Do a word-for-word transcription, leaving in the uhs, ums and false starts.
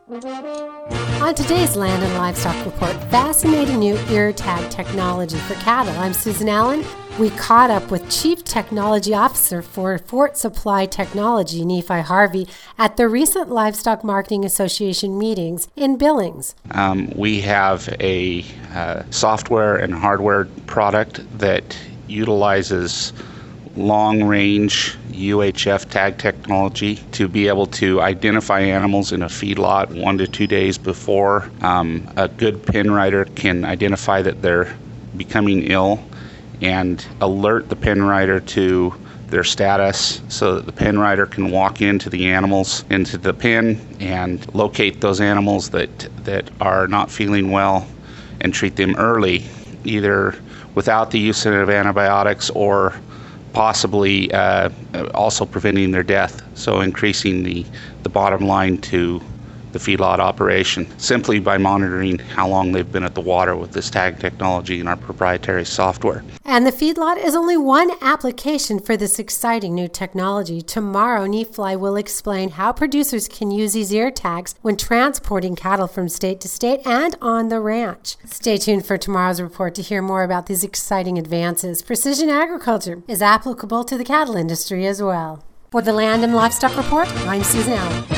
On today's Land and Livestock Report, fascinating new ear tag technology for cattle. I'm Susan Allen. We caught up with Chief Technology Officer for Fort Supply Technology, Nephi Harvey, at the recent Livestock Marketing Association meetings in Billings. Um, we have a uh, software and hardware product that utilizes long-range U H F tag technology to be able to identify animals in a feedlot one to two days before. Um, a good pen writer can identify that they're becoming ill and alert the pen writer to their status so that the pen writer can walk into the animals, into the pen, and locate those animals that, that are not feeling well and treat them early, either without the use of antibiotics or possibly uh, also preventing their death, so increasing the, the bottom line to the feedlot operation simply by monitoring how long they've been at the water with this tag technology and our proprietary software. And the feedlot is only one application for this exciting new technology. Tomorrow, Nephi will explain how producers can use these ear tags when transporting cattle from state to state and on the ranch. Stay tuned for tomorrow's report to hear more about these exciting advances. Precision agriculture is applicable to the cattle industry as well. For the Land and Livestock Report, I'm Susan Allen.